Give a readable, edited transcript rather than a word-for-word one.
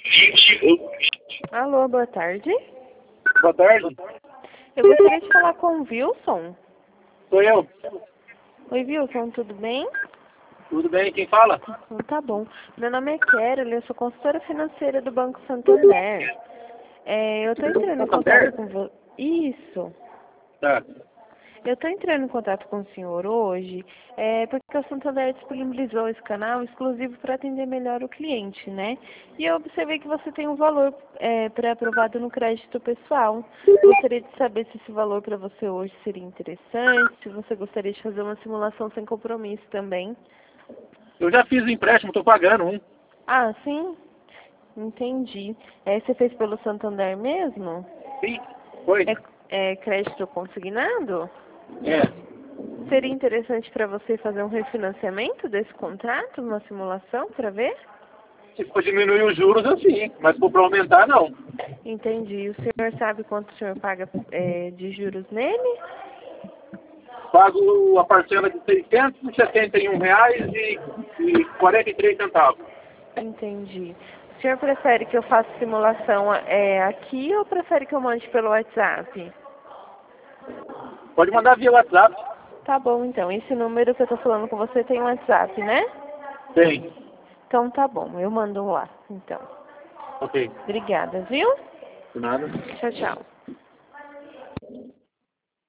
Alô, boa tarde. Boa tarde. Eu gostaria de falar com o Wilson. Sou eu. Oi, Wilson, tudo bem? Tudo bem? Quem fala? Então, tá bom. Meu nome é Carol, eu sou consultora financeira do Banco Santander. Eu estou entrando em contato Santander? com você. Isso. Tá. Eu estou entrando em contato com o senhor hoje, porque o Santander disponibilizou esse canal exclusivo para atender melhor o cliente, né? E eu observei que você tem um valor pré-aprovado no crédito pessoal. Gostaria de saber se esse valor para você hoje seria interessante, se você gostaria de fazer uma simulação sem compromisso também. Eu já fiz o empréstimo, estou pagando um. Ah, sim? Entendi. Você fez pelo Santander mesmo? Sim. Foi? É crédito consignado? É. Seria interessante para você fazer um refinanciamento desse contrato, uma simulação para ver? Se for diminuir os juros, assim. Mas se for para aumentar, não. Entendi. O senhor sabe quanto o senhor paga de juros nele? Pago a parcela de R$ 671,43. Entendi. O senhor prefere que eu faça simulação aqui ou prefere que eu mande pelo WhatsApp? Pode mandar via WhatsApp. Tá bom, então. Esse número que eu tô falando com você tem WhatsApp, né? Tem. Então tá bom, eu mando lá, então. Ok. Obrigada, viu? De nada. Tchau, tchau.